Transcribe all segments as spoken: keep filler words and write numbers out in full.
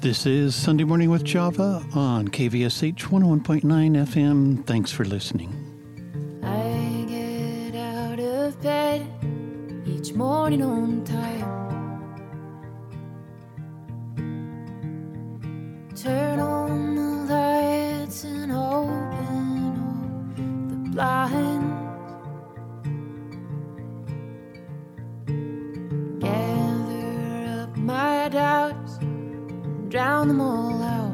This is Sunday Morning with Java on K V S H one oh one point nine F M. Thanks for listening. I get out of bed each morning on time. Turn on the lights and open all the blinds. Gather up my doubts, drown them all out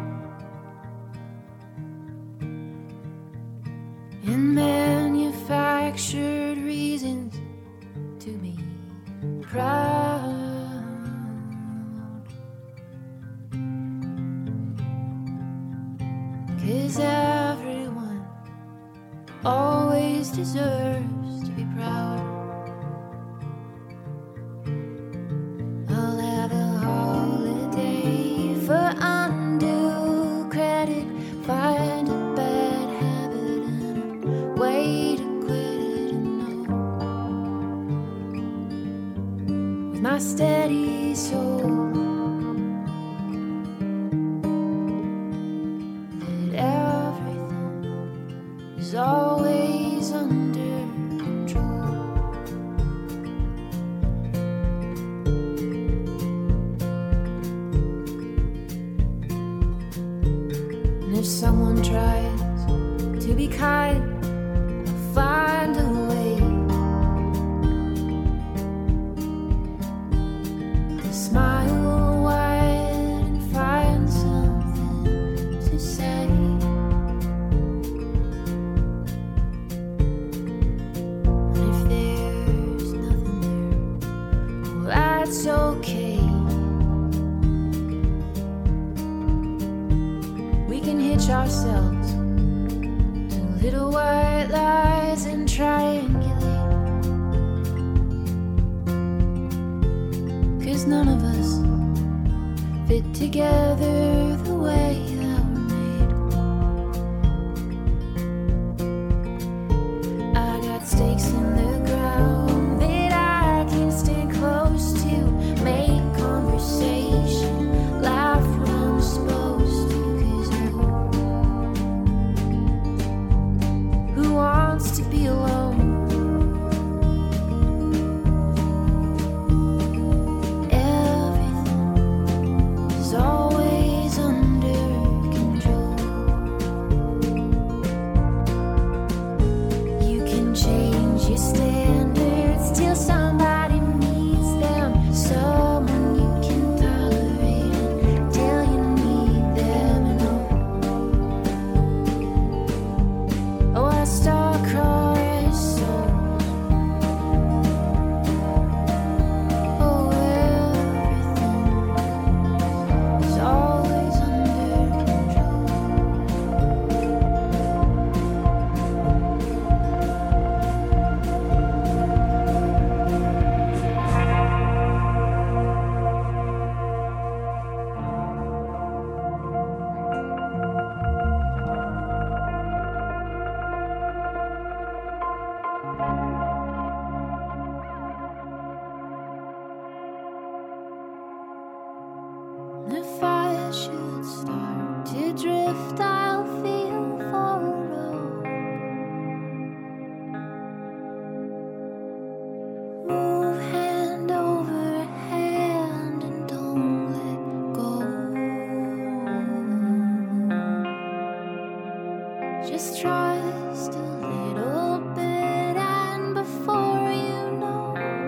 in manufactured reasons to be proud. 'Cause everyone always deserves to be proud. I'll have a holiday for undue credit, find a bad habit and a way to quit it, and know with my steady soul always under control. And if someone tries to be kind, I'll find a way to smile wide and find something to say. It's okay. We can hitch ourselves to little white lies and triangulate. 'Cause none of us fit together the way that we're made. I got stakes in the ground that I can stand close to. Make conversation, laugh when I'm supposed to. 'Cause who wants to be alone? Everything is always under control. You can change your standards till somebody meets them. Someone you can tolerate until you need them. And oh, oh, a star-crossed soul. Oh, everything is always under control. If I should start to drift, I'll feel for a road. Move hand over hand and don't let go. Just trust a little bit, and before you know,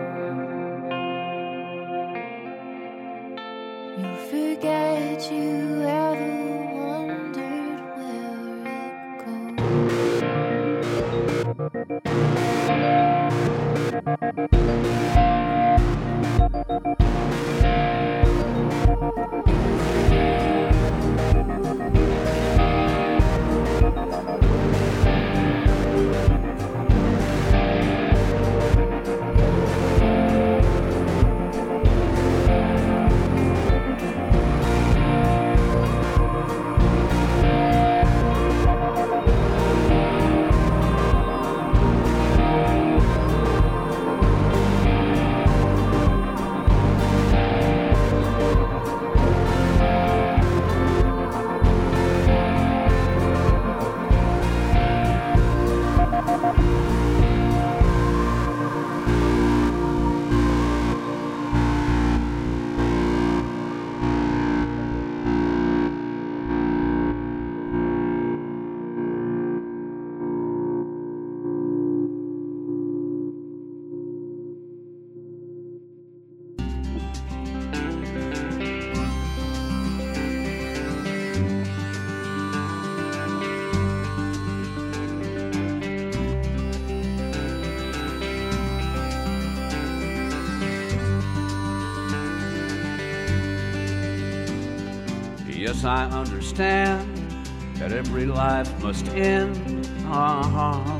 you forget you ever wondered where it goes. Yes, I understand that every life must end. Uh-huh.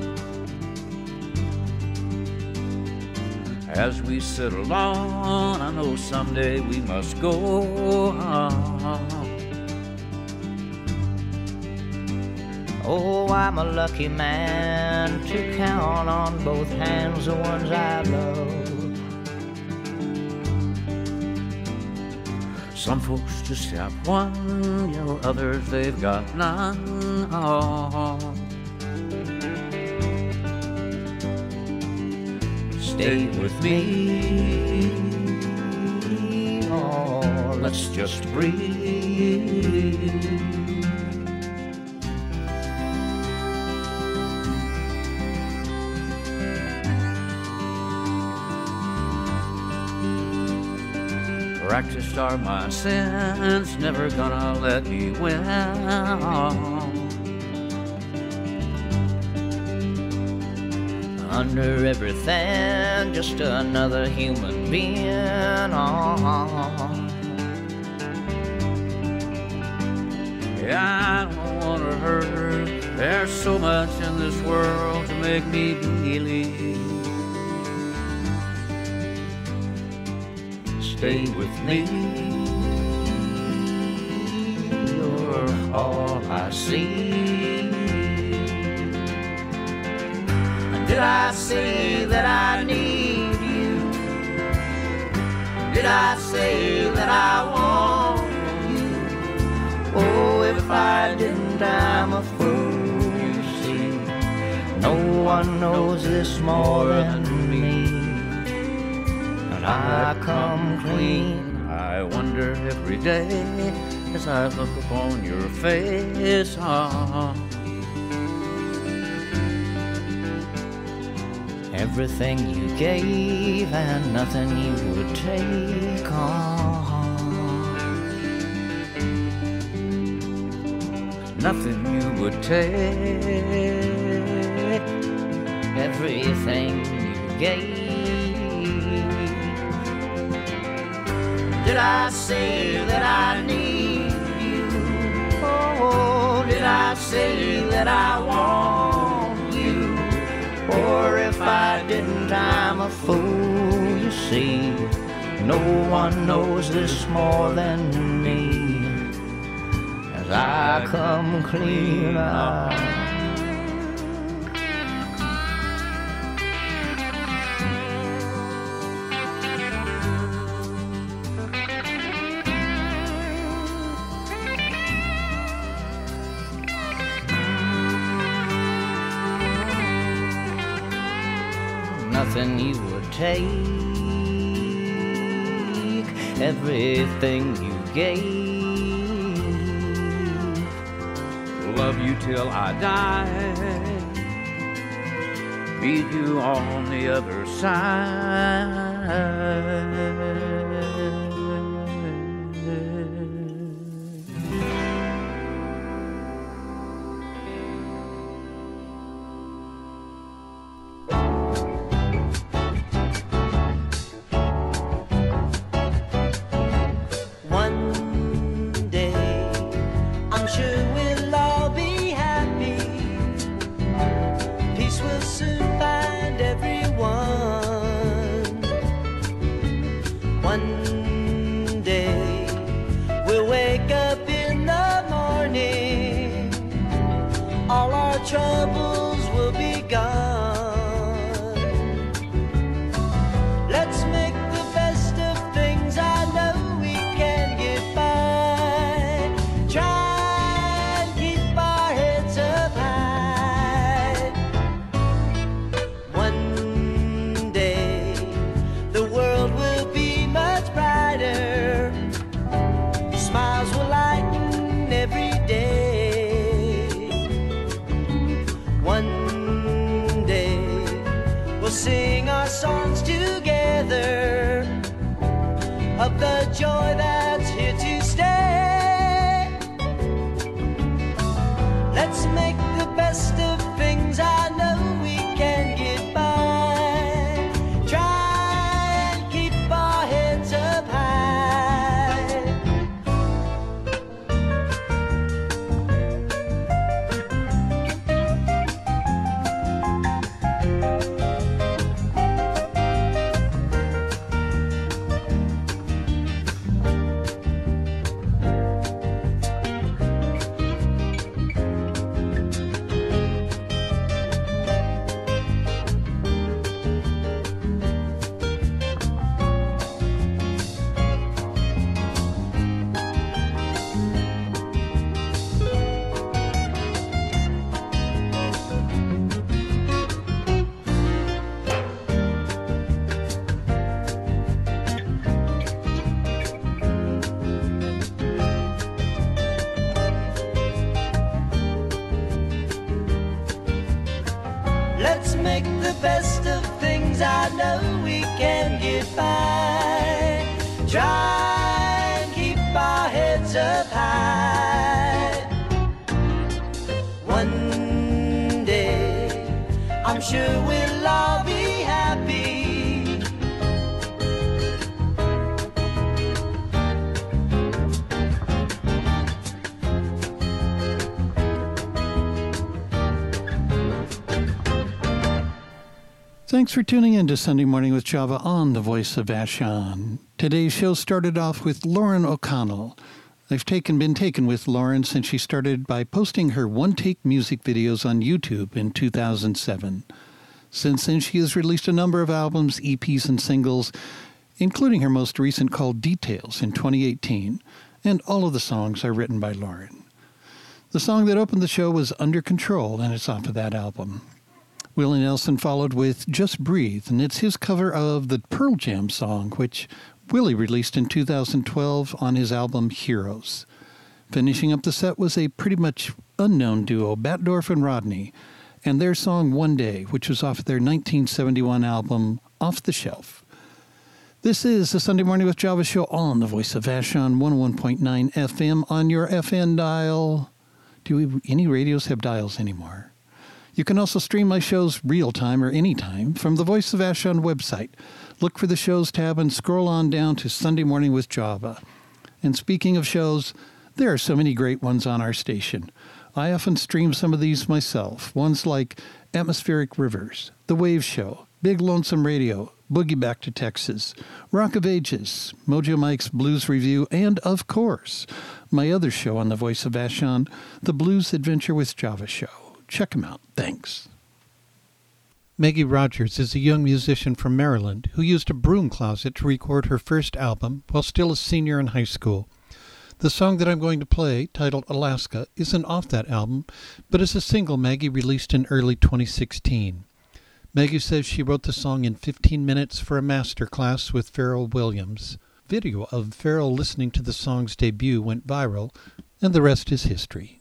As we settle on, I know someday we must go. Uh-huh. Oh, I'm a lucky man to count on both hands the ones I love. Some folks just have one, you know, others they've got none. Oh. Stay with me, oh, let's just breathe. Practiced are my sins, never gonna let me win. Under everything, just another human being. Yeah, I don't wanna hurt. There's so much in this world to make me believe. Stay with me, you're all I see. Did I say that I need you? Did I say that I want you? Oh, if I didn't, I'm a fool, you see. No one knows this more than me. I come clean. I wonder every day as I look upon your face. Oh. Everything you gave and nothing you would take on. Nothing you would take. Everything you gave. Did I say that I need you? Oh, did I say that I want you? Or if I didn't, I'm a fool, you see. No one knows this more than me. As I come clean out. Nothing you would take, everything you gave. Love you till I die, meet you on the other side. Troubles will be gone. Let's make the best of things. I know we can get by. Try and keep our heads up high. One day the world will be much brighter. Smiles will lighten every day. One day we'll sing our songs together of the joy that's here to stay. Let's make the best of things. I know we can get by. Try and keep our heads up high. the best of things, I know we can get by. Try and keep our heads up high. One day, I'm sure we'll all be happy. Thanks for tuning in to Sunday Morning with Java on The Voice of Vashon. Today's show started off with Lauren O'Connell. I've taken been taken with Lauren since she started by posting her one-take music videos on YouTube in two thousand seven. Since then, she has released a number of albums, E Ps, and singles, including her most recent called Details in twenty eighteen, and all of the songs are written by Lauren. The song that opened the show was Under Control, and it's off of that album. Willie Nelson followed with Just Breathe, and it's his cover of the Pearl Jam song, which Willie released in two thousand twelve on his album Heroes. Finishing up the set was a pretty much unknown duo, Batdorf and Rodney, and their song One Day, which was off their nineteen seventy-one album Off the Shelf. This is the Sunday Morning with Java show on The Voice of Vashon, one oh one point nine F M on your F N dial. Do we, any radios have dials anymore? You can also stream my shows real-time or anytime from the Voice of Vashon website. Look for the Shows tab and scroll on down to Sunday Morning with Java. And speaking of shows, there are so many great ones on our station. I often stream some of these myself, ones like Atmospheric Rivers, The Wave Show, Big Lonesome Radio, Boogie Back to Texas, Rock of Ages, Mojo Mike's Blues Review, and, of course, my other show on the Voice of Vashon, The Blues Adventure with Java Show. Check them out. Thanks. Maggie Rogers is a young musician from Maryland who used a broom closet to record her first album while still a senior in high school. The song that I'm going to play, titled Alaska, isn't off that album, but is a single Maggie released in early twenty sixteen. Maggie says she wrote the song in fifteen minutes for a master class with Pharrell Williams. Video of Pharrell listening to the song's debut went viral, and the rest is history.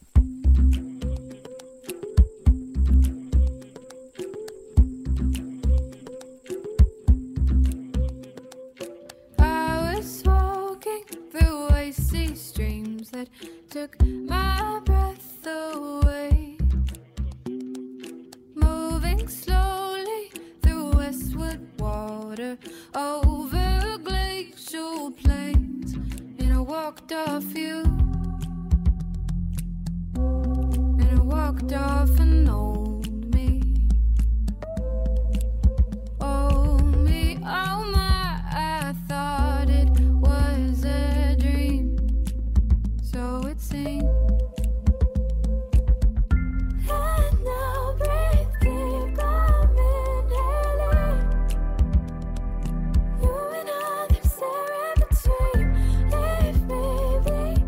That took my breath away, moving slowly through westward water, over glacial plains, and I walked off you, and I walked off an old me, oh me, oh my, I thought it was a dream. So it seems. And now breathe deep, I'm inhaling. You and others there in between. Leave me be.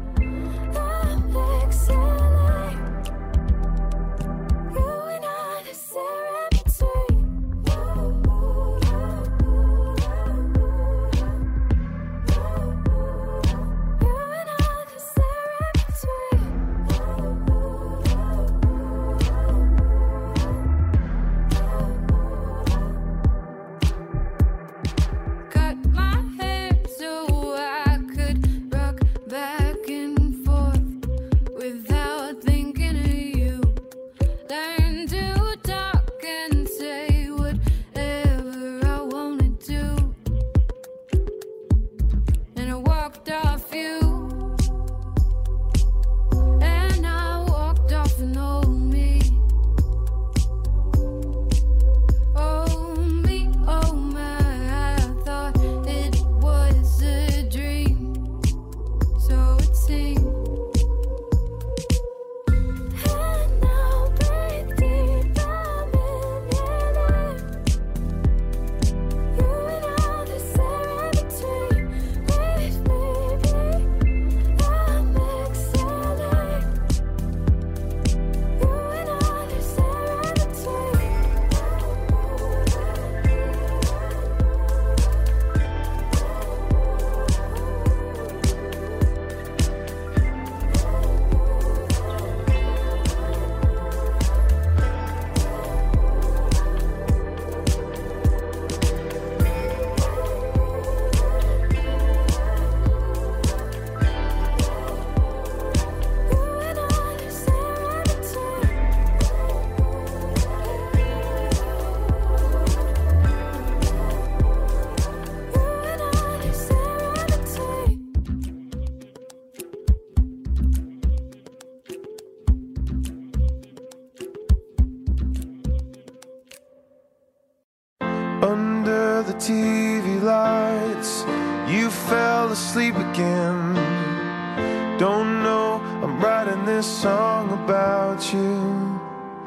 T V lights, you fell asleep again. Don't know I'm writing this song about you.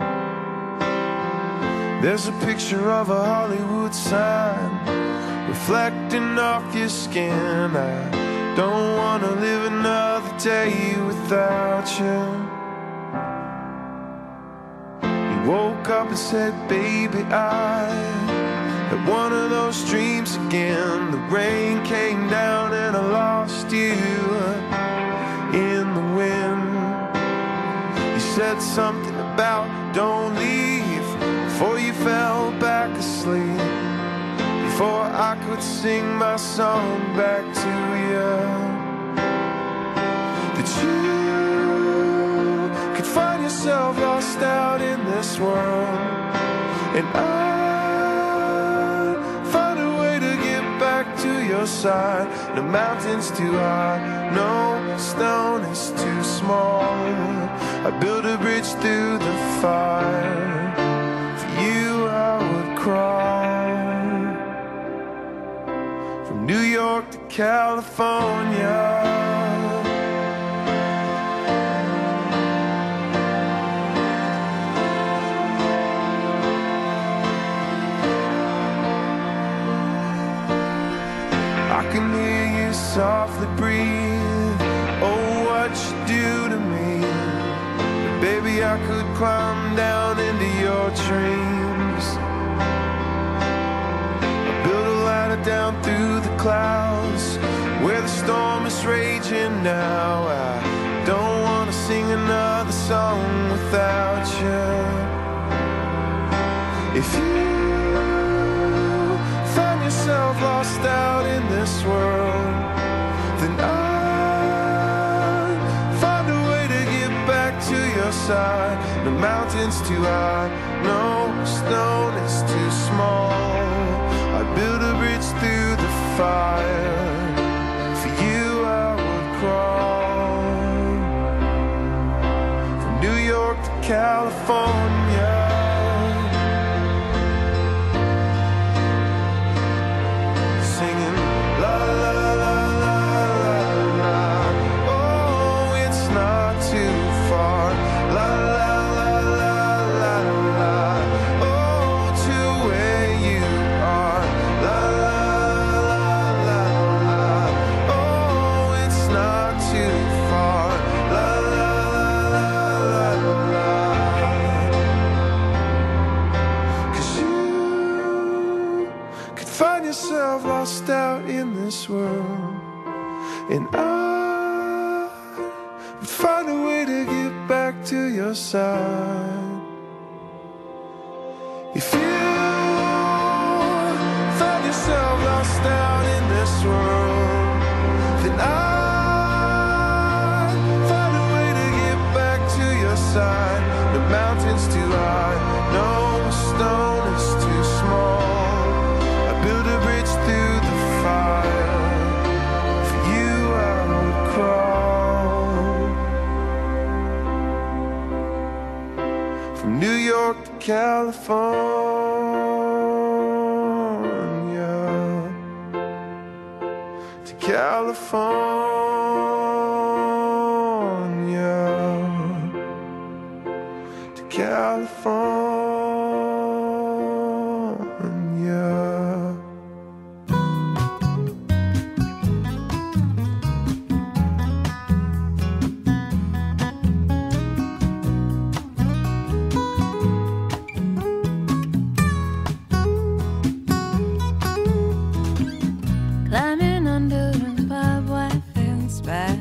There's a picture of a Hollywood sign reflecting off your skin. I don't wanna live another day without you. You woke up and said, baby, I had one of those dreams again. The rain came down and I lost you in the wind. You said something about don't leave before you fell back asleep, before I could sing my song back to you. That you could find yourself lost out in this world, and I find a way to get back to your side. No mountain's too high, no stone is too small. I built a bridge through the fire. For you I would crawl from New York to California. I can hear you softly breathe. Oh, what you do to me. But baby, I could climb down into your dreams. I built a ladder down through the clouds where the storm is raging now. I don't want to sing another song without you. If you find yourself lost out in this world, then I find a way to get back to your side. The mountain's too high, no stone is too small. I built a bridge through the fire. For you I would crawl from New York to California. Lost out in this world, and I would find a way to get back to your side. If you find yourself lost out in this world, then I'd find a way to get back to your side. The mountain's too high, no stone is too small. I built a bridge through the fire. For you I would crawl from New York to California, to California, to California. Climbing under the barbed wire fence, back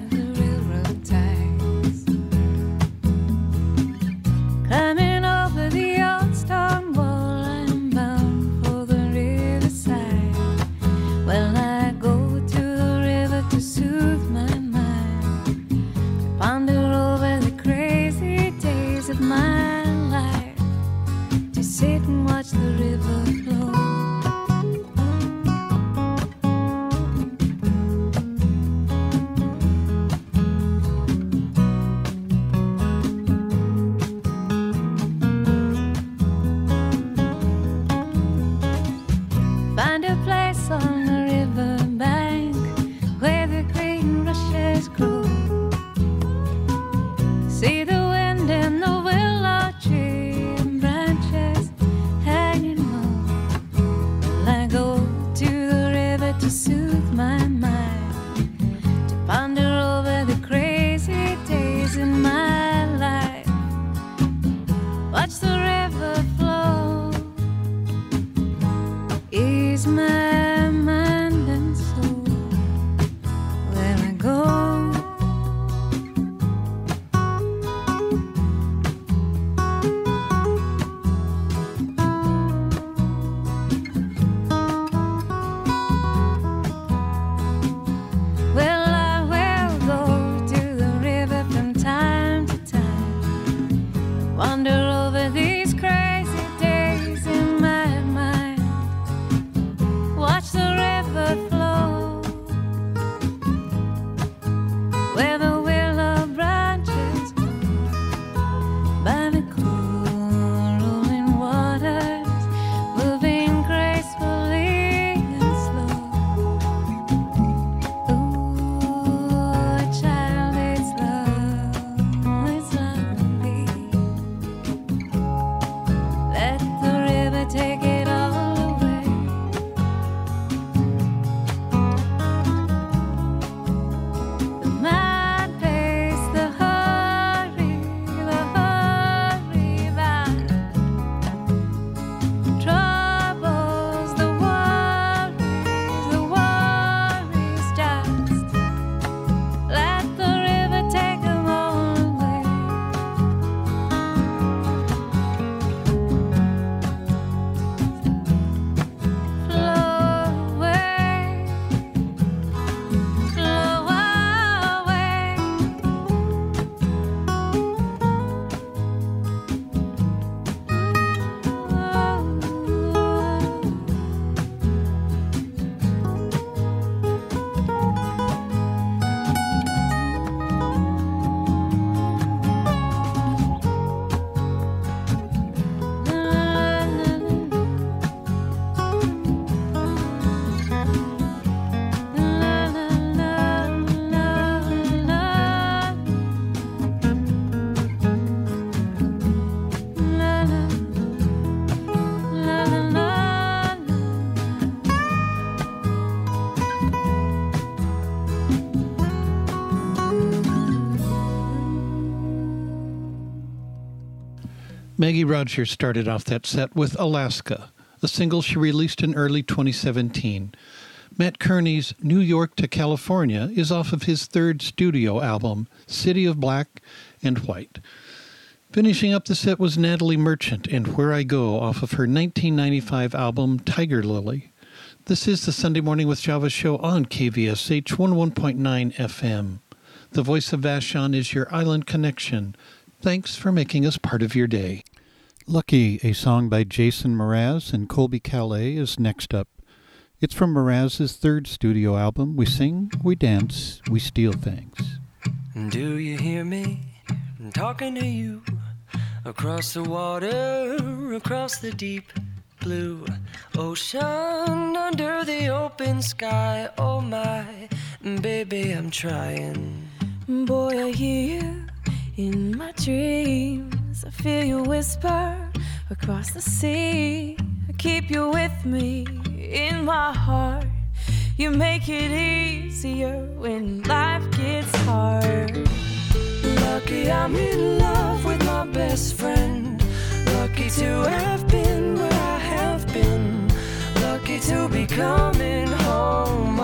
Maggie Rogers started off that set with Alaska, a single she released in early twenty seventeen. Matt Kearney's New York to California is off of his third studio album, City of Black and White. Finishing up the set was Natalie Merchant and Where I Go off of her nineteen ninety-five album, Tiger Lily. This is the Sunday Morning with Java show on K V S H one oh one point nine F M. The voice of Vashon is your island connection. Thanks for making us part of your day. Lucky, a song by Jason Mraz and Colby Calais, is next up. It's from Mraz's third studio album, We Sing, We Dance, We Steal Things. Do you hear me? I'm talking to you across the water, across the deep blue ocean, under the open sky. Oh my, baby, I'm trying. Boy, I hear you in my dreams. I feel you whisper across the sea. I keep you with me in my heart. You make it easier when life gets hard. Lucky I'm in love with my best friend. Lucky to have been where I have been. Lucky to be coming home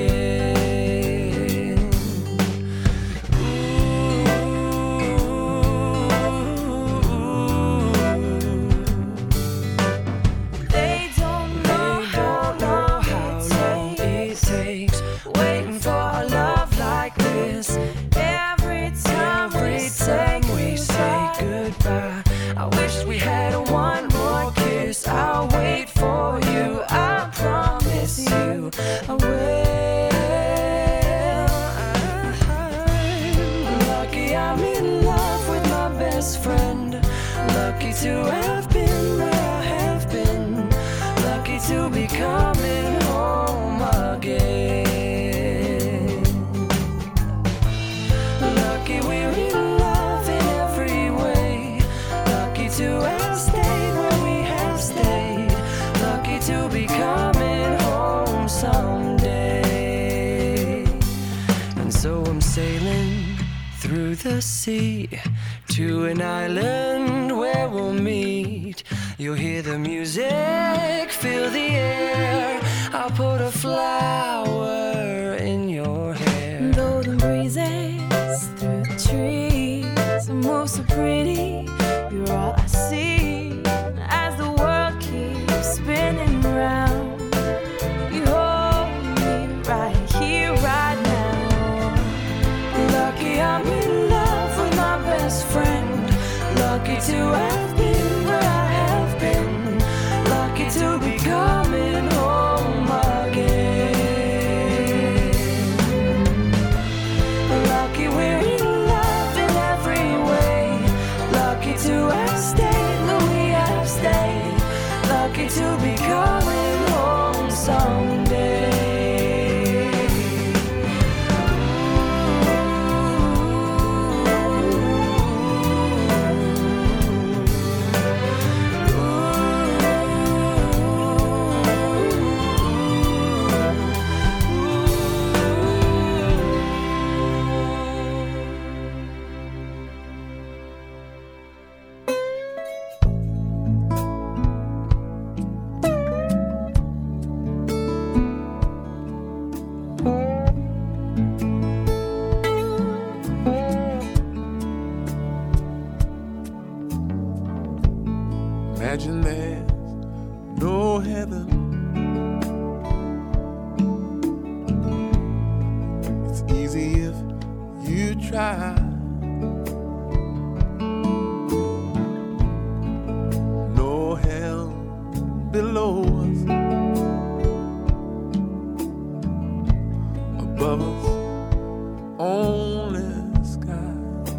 again. Ooh. They don't know how long it takes waiting for a love like this. Every time we say goodbye, I wish we had one more kiss. I'll wait for you, I promise you I will. I'm lucky I'm in love with my best friend. Lucky to have been where I have been. Lucky to be coming home again. Lucky we're in love in every way. Lucky to have stayed where we have stayed. Lucky to be coming home someday. And so I'm sailing through the sea to an island where we'll meet. You'll hear the music, feel the air. I'll put a flower in your hair. Though the breezes through the trees move so pretty, you're all I see as the world keeps spinning round. You hold me right here, right now. Lucky I'm in love with my best friend. Lucky to have been where I have been. Lucky to be coming home again. Lucky we're in love in every way. Lucky to have stayed where we have stayed. Lucky to be coming home someday. Imagine there's no heaven. It's easy if you try. No hell below us, above us only sky.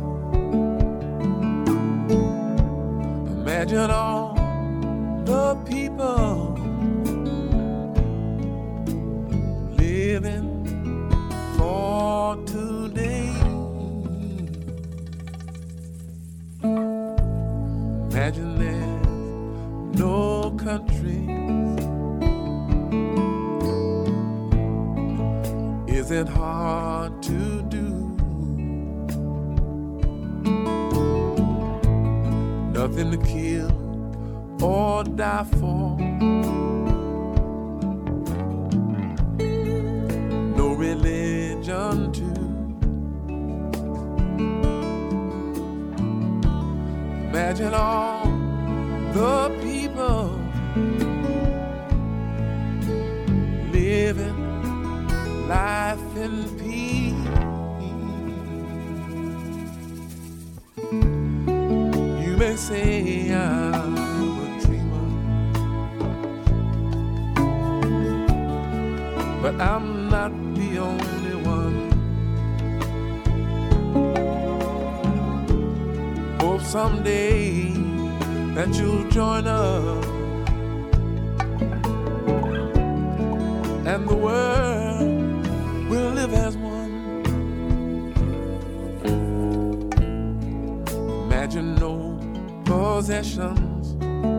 Imagine all the people living for today. Imagine there's no countries. Is it hard to do? nothing to kill or die for. No religion too. Imagine all the people living life in peace. You may say I'm a dreamer, but I'm not the only one. Hope someday that you'll join us and the world will live as one. Imagine no possessions.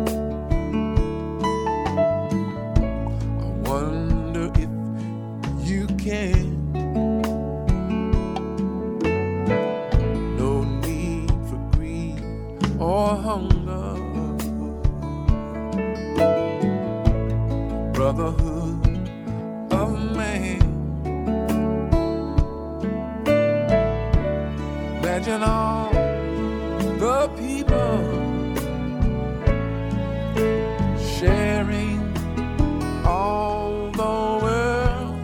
I wonder if you can. No need for greed or hunger. Brotherhood of man. Imagine all the people sharing all the world.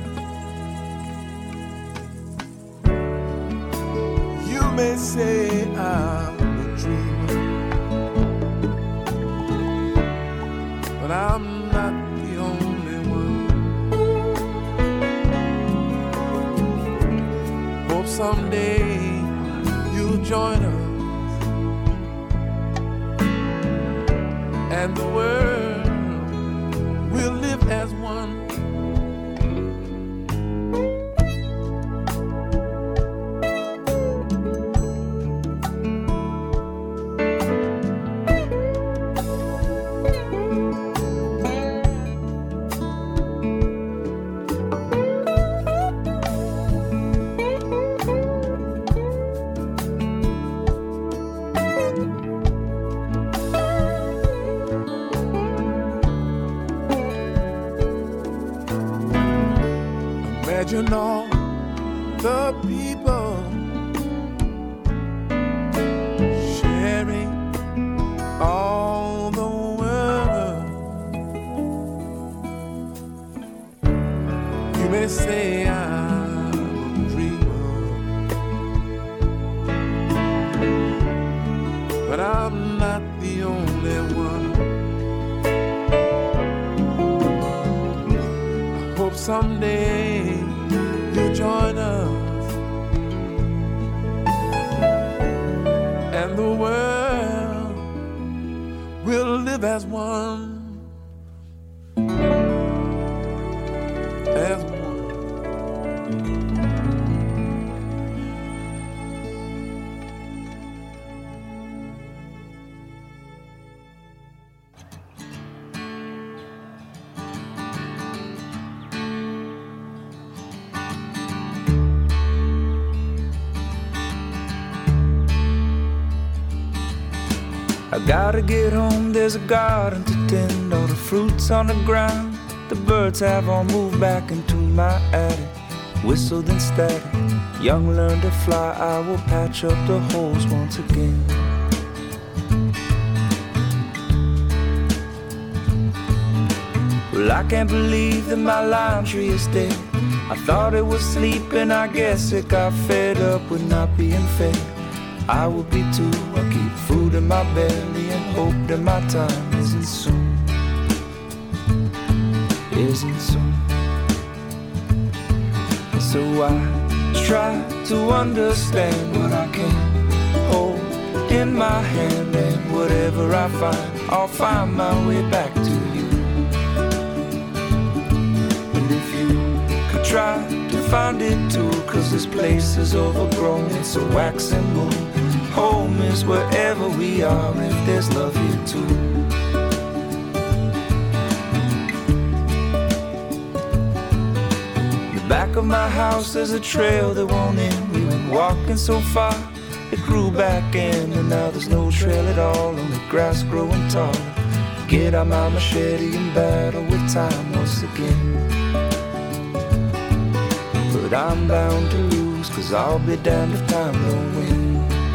You may say I'm a dreamer, but I'm not the only one. Hope someday you'll join us and the world will live as one. Imagine all the people sharing all the world. You may say I'm a dreamer, but I'm not the only one. I hope someday you join us and the world will live as one. As one. I gotta get home, there's a garden to tend, all the fruits on the ground. The birds have all moved back into my attic, whistled and static. Young learn to fly, I will patch up the holes once again. Well, I can't believe that my lime tree is dead. I thought it was sleeping, I guess it got fed up with not being fed. I will be too, I keep food in my belly and hope that my time isn't soon, isn't soon. So I try to understand what I can hold in my hand, and whatever I find, I'll find my way back to you. And if you could try to find it too, cause this place is overgrown, it's a waxing moon. Home is wherever we are, if there's love here too. In the back of my house there's a trail that won't end. We went walking so far, it grew back in, and now there's no trail at all, only grass growing taller. Get out my machete and battle with time once again. But I'm bound to lose, cause I'll be damned if time don't win.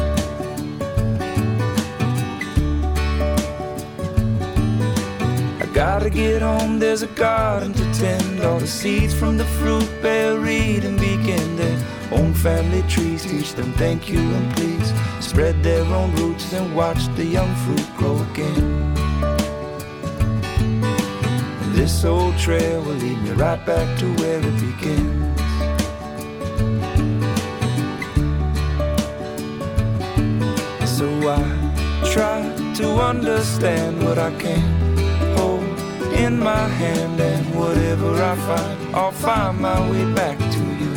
I gotta get home, there's a garden to tend. All the seeds from the fruit bear, read and begin their own family trees. Teach them thank you and please. Spread their own roots and watch the young fruit grow again. And this old trail will lead me right back to where it begins. So I try to understand what I can hold in my hand, and whatever I find, I'll find my way back to you.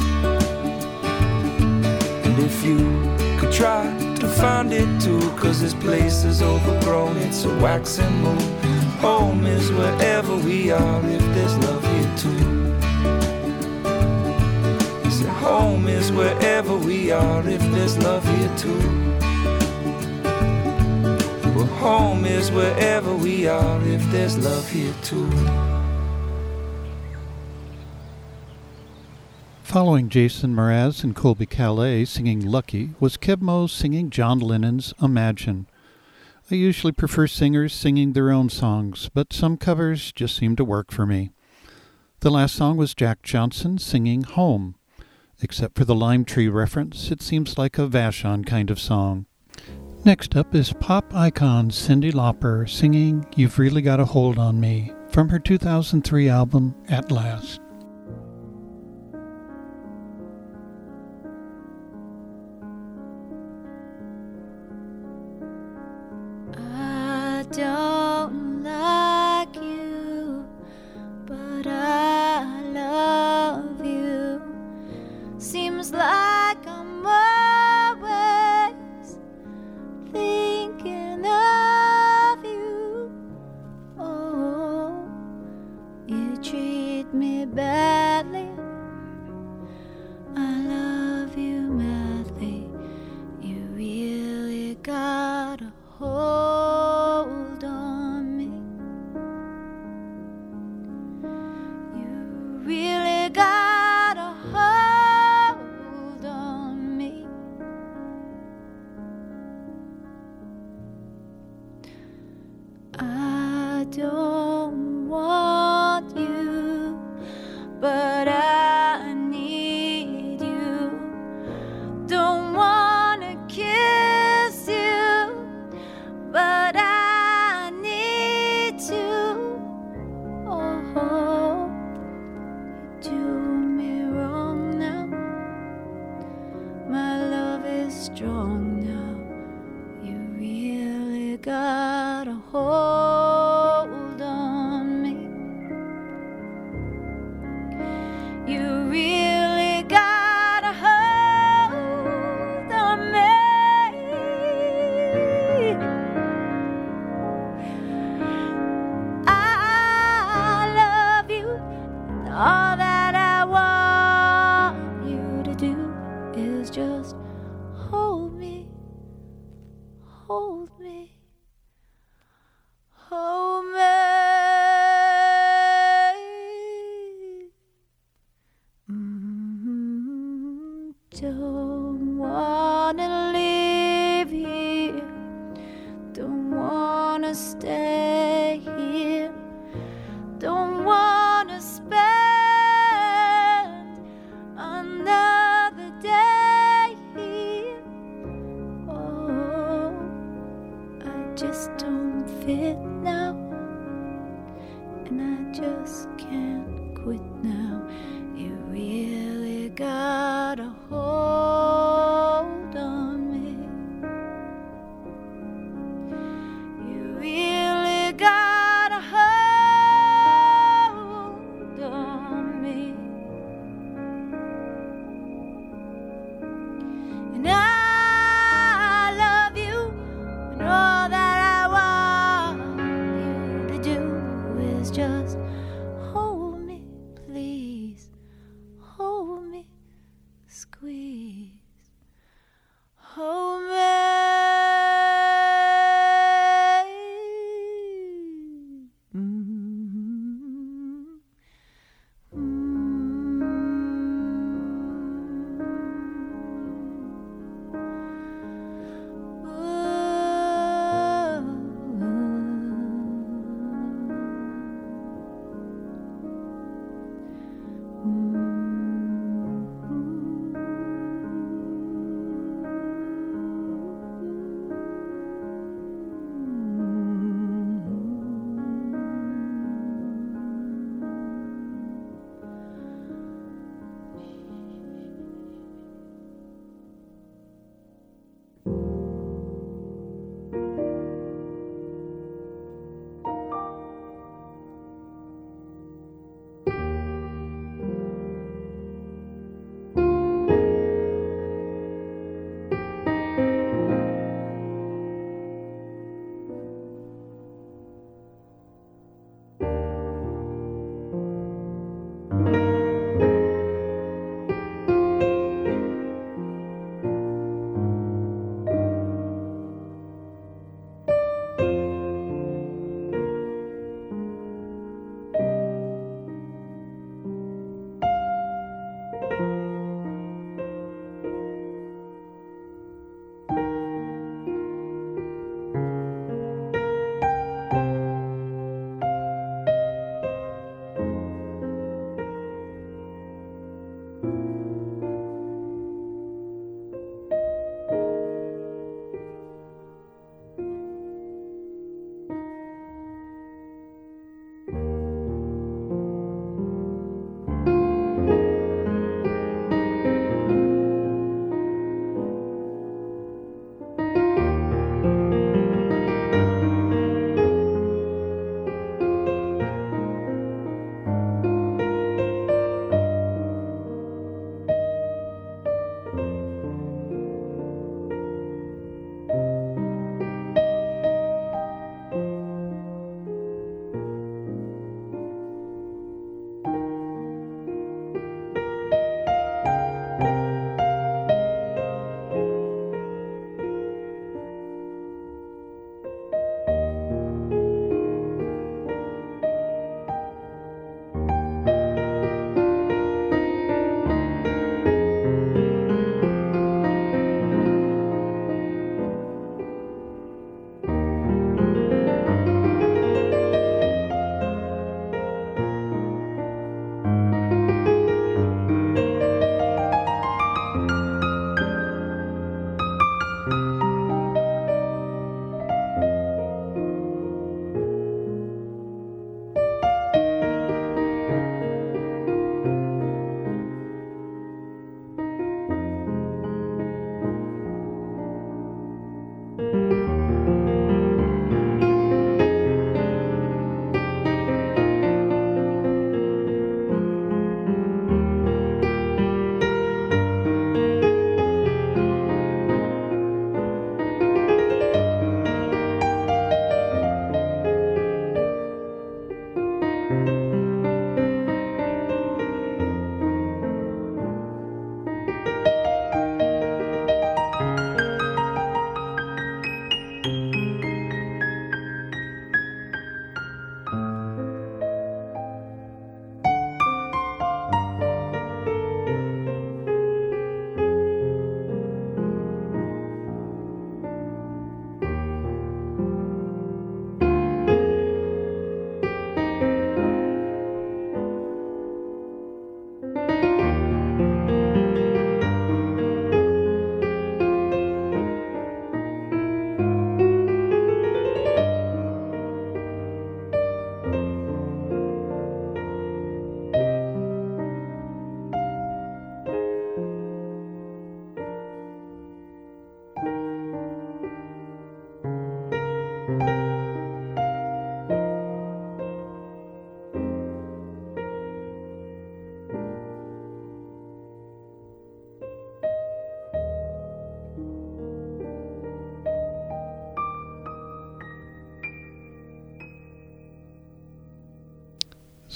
And if you could try to find it too, cause this place is overgrown, it's a waxing moon. Home is wherever we are, if there's love here too. So home is wherever we are, if there's love here too. Well, home is wherever we are, if there's love here too. Following Jason Mraz and Colby Calais singing Lucky was Keb' Mo' singing John Lennon's Imagine. I usually prefer singers singing their own songs, but some covers just seem to work for me. The last song was Jack Johnson singing Home. Except for the lime tree reference, it seems like a Vashon kind of song. Next up is pop icon Cyndi Lauper singing You've Really Got a Hold on Me from her two thousand three album At Last. I don't like you, but I love you. Seems like I'm always thinking of you. Oh, you treat me badly, I love you madly. You really got a hold on me. You really got a hold on me. I don't want you, but I need you. Don't wanna kiss you, but I need to. Oh, you do me wrong now. My love is strong now. You really got a hold on me. You really got a hold on me. I love you, and all that I want you to do is just hold me, hold me, hold me. Mm, don't wanna leave here, don't wanna stay here, don't wanna spend another day here. Oh, I just don't fit now, and I just can't quit now. You really got a hold on me. You really got a hold on me. And I love you, and all that I want you to do is just hold me, please, hold me, squeeze.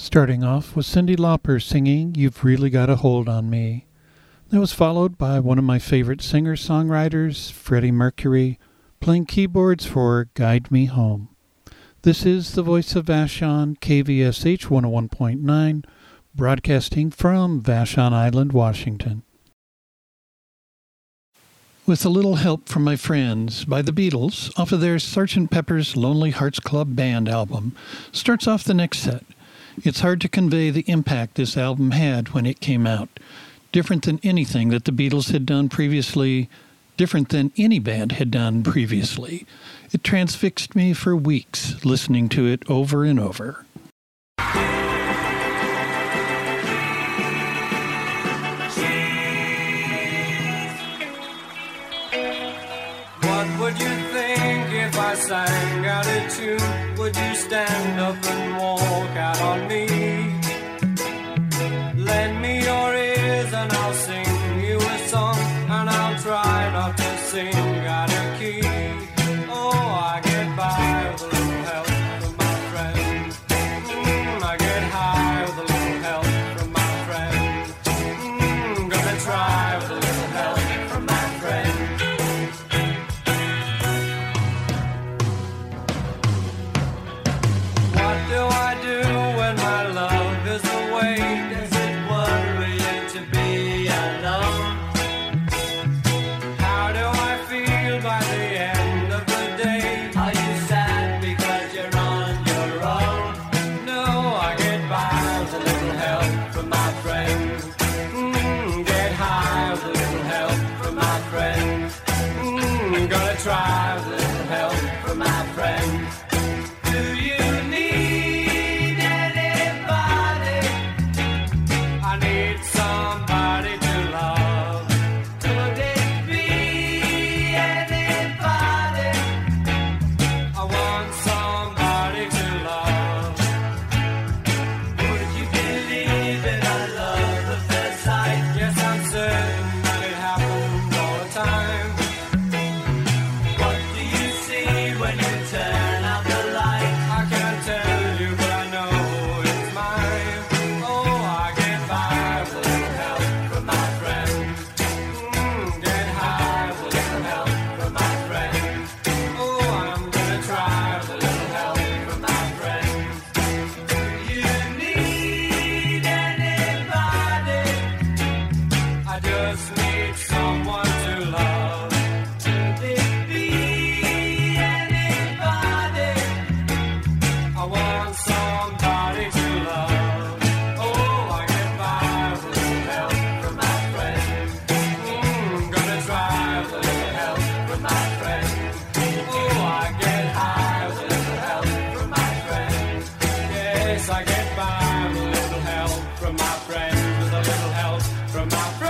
Starting off with Cyndi Lauper singing You've Really Got a Hold on Me. That was followed by one of my favorite singer-songwriters, Freddie Mercury, playing keyboards for Guide Me Home. This is the Voice of Vashon, K V S H one oh one point nine, broadcasting from Vashon Island, Washington. With a little help from my friends by the Beatles off of their Sergeant Pepper's Lonely Hearts Club Band album, starts off the next set. It's hard to convey the impact this album had when it came out. Different than anything that the Beatles had done previously, different than any band had done previously. It transfixed me for weeks, listening to it over and over. What would you think if I sang out a tune? Would you stand up and walk out on me? Lend me your ears and I'll sing you a song, and I'll try not to sing out of key. Oh, I get by with a little help from my friend. Mm, I get high with a little help from my friend. Mm, gonna try with a little help from my friend. What do I do when my love is away? Does it worry you to be alone? How do I feel by the end of the day? Are you sad because you're on your own? No, I get by with a little help from my friend. Mm, get high with a little help from my friend. Mm, gonna try with a little help from my friend. Do you need anybody? I need somebody to love. Could it be anybody? I want somebody to love. Would you believe in a love at first sight? Yes, I'm certain that it happens all the time. What do you see when you turn out the light? I can't tell you, but I know it's mine. Oh, I get by with a little help from my friend. Mm, get high with a little help from my friend. Oh, I'm gonna try with a little help from my friend. Do you need anybody? I just need someone to love. Could it be anybody? I want somebody to love. Oh, I get by with a little help from my friend. Mm, gonna try with a little help from my friend. Oh, I get high with a little help from my friend. Yes, I get by with a little help from my friend. With a little help from my friend.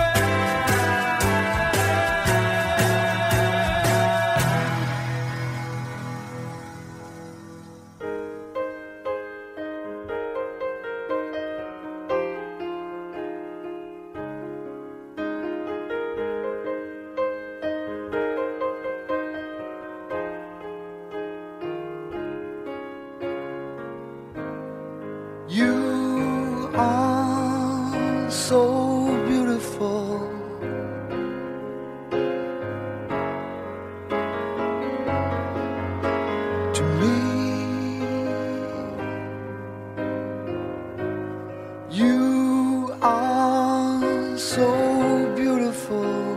You are so beautiful. To me, you are so beautiful.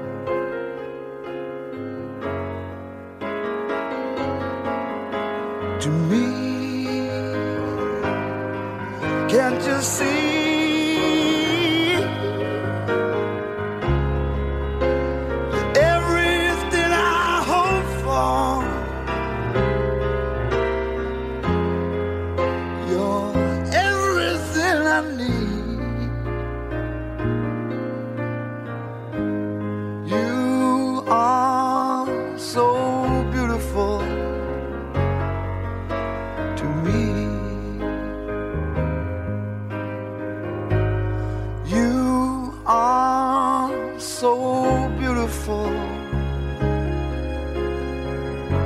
To me, can't you see? Everything I hope for, you're everything I need. You are so beautiful to me. You are so beautiful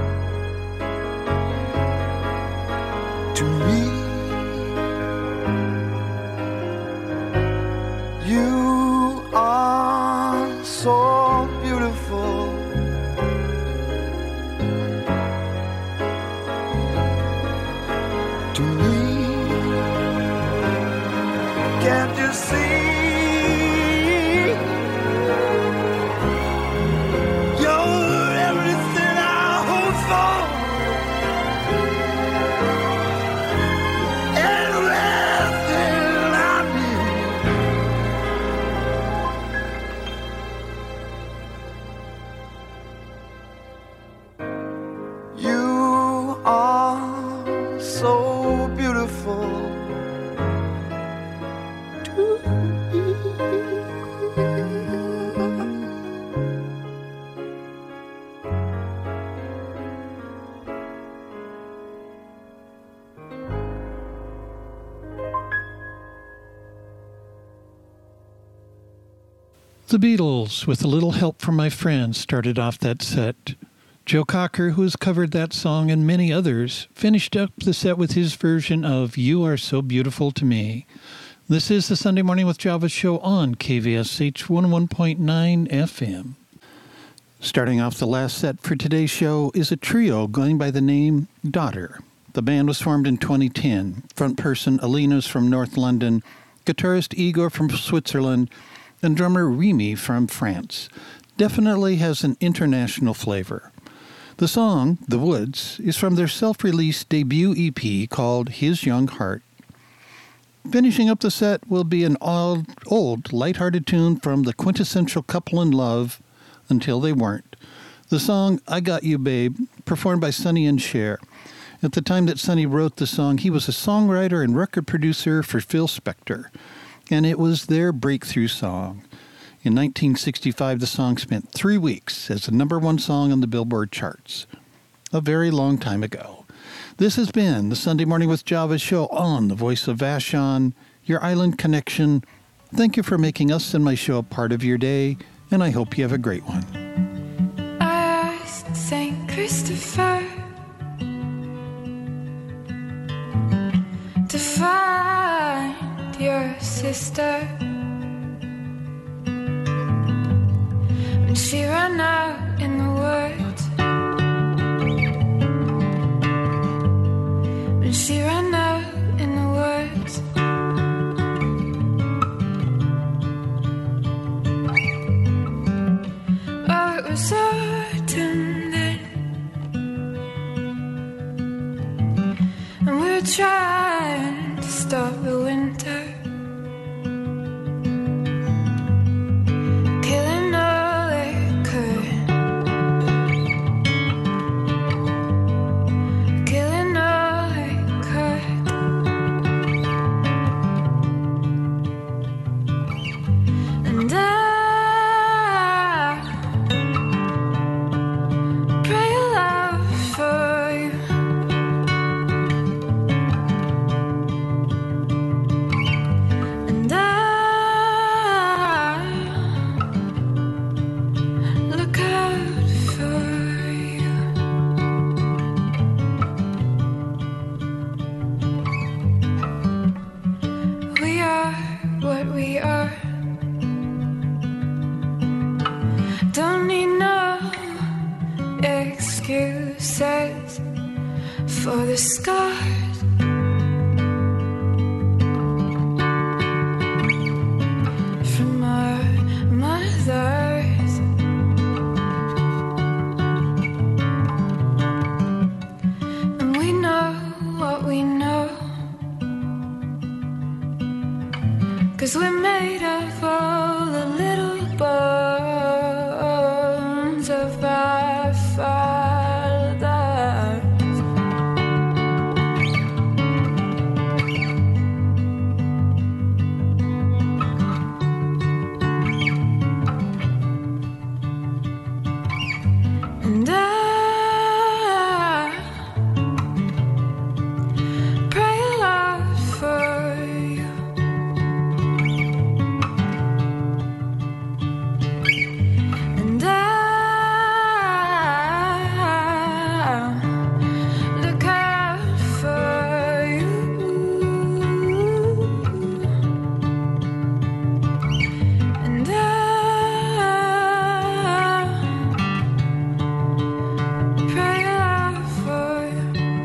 to me. The Beatles, with a little help from my friends, started off that set. Joe Cocker, who has covered that song and many others, finished up the set with his version of You Are So Beautiful to Me. This is the Sunday Morning with Java show on K V S H one oh one point nine F M. Starting off the last set for today's show is a trio going by the name Daughter. The band was formed in twenty ten. Front person Alina's from North London, guitarist Igor from Switzerland, and drummer Remy from France. Definitely has an international flavor. The song, The Woods, is from their self-released debut E P called His Young Heart. Finishing up the set will be an old, old light-hearted tune from the quintessential couple in love, Until They Weren't. The song, I Got You Babe, performed by Sonny and Cher. At the time that Sonny wrote the song, he was a songwriter and record producer for Phil Spector, and it was their breakthrough song. In nineteen sixty-five, the song spent three weeks as the number one song on the Billboard charts. A very long time ago. This has been the Sunday Morning with Java show on the Voice of Vashon, your island connection. Thank you for making us and my show a part of your day, and I hope you have a great one. I asked Saint Christopher to find your sister. When she ran out in the woods, when she ran out in the woods, oh, it was autumn then, and we were trying to stop the winter, killing all it could, killing all it could. And I pray aloud for you. And I look out for you. We are what we are. Don't need no excuses for the scars from our mothers. And we know what we know, 'cause we're made of all the little bones of our fathers. And I pray aloud for you. And I look out for you. And I pray aloud for you.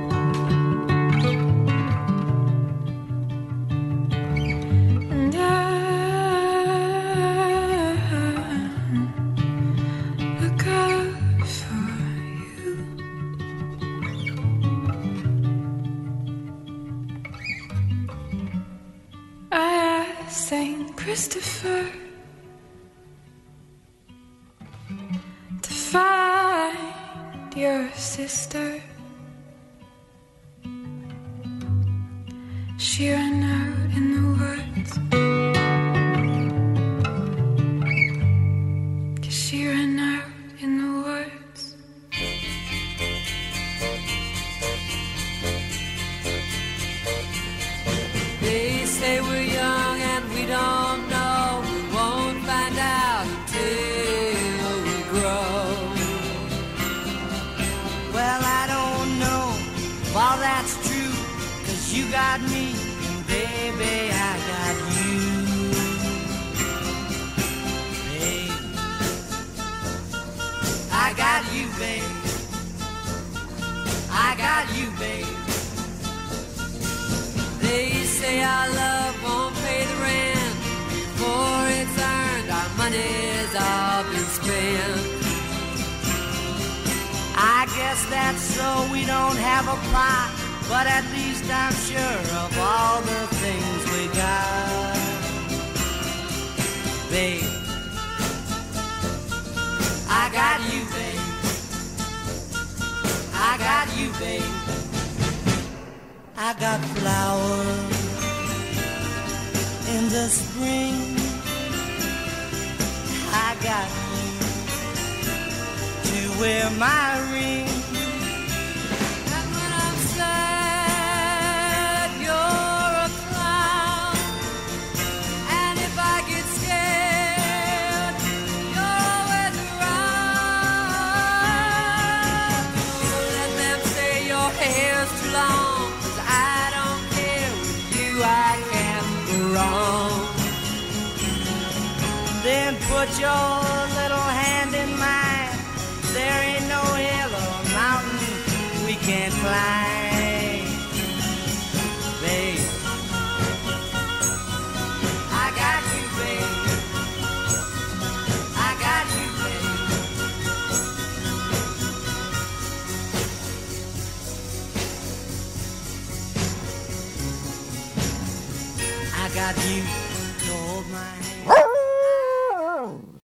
And I look out for you. I asked Saint Christopher to find your sister. She ran out in the woods, 'cause she ran out in the woods. They say we're young and we don't know. We won't find out You got me, baby, I got you. Babe, I got you, babe. I got you, babe. They say our love won't pay the rent before it's earned. Our money's all been spent. I guess that's so we don't have a plot, but at least I'm sure of all the things we got. Babe, I got you, babe. I got you, babe. I got flowers in the spring. I got you to wear my ring. And when I'm sad, you're a clown. And if I get scared, you're always around. Don't let them say your hair's too long, 'cause I don't care. With you I can't go wrong. Then put your little hand in mine. There ain't no hill or mountain we can't climb.